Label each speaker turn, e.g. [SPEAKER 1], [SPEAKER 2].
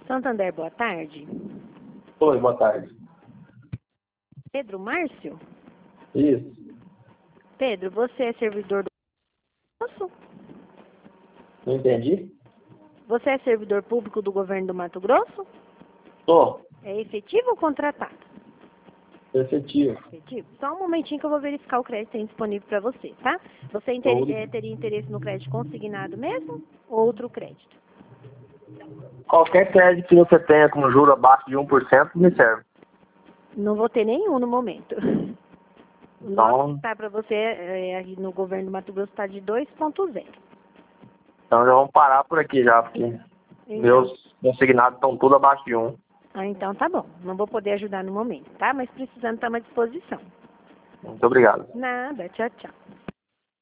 [SPEAKER 1] Santander, boa tarde.
[SPEAKER 2] Oi, boa tarde.
[SPEAKER 1] Pedro Márcio?
[SPEAKER 2] Isso.
[SPEAKER 1] Pedro, você é servidor do Grosso?
[SPEAKER 2] Não entendi?
[SPEAKER 1] Você é servidor público do governo do Mato Grosso?
[SPEAKER 2] Tô.
[SPEAKER 1] É efetivo ou contratado?
[SPEAKER 2] Efetivo.
[SPEAKER 1] Efetivo. Só um momentinho que eu vou verificar o crédito aí disponível para você, tá? Você teria interesse no crédito consignado mesmo ou outro crédito?
[SPEAKER 2] Qualquer crédito que você tenha com juro abaixo de 1% me serve.
[SPEAKER 1] Não vou ter nenhum no momento. O nosso que
[SPEAKER 2] Então,
[SPEAKER 1] está para você aqui no governo do Mato Grosso está de 2,0.
[SPEAKER 2] então já vamos parar por aqui já, porque
[SPEAKER 1] Então,
[SPEAKER 2] meus consignados estão tudo abaixo de 1.
[SPEAKER 1] então tá bom. Não vou poder ajudar no momento, tá? Mas precisando, estamos à disposição.
[SPEAKER 2] Muito obrigado.
[SPEAKER 1] Nada. Tchau, tchau.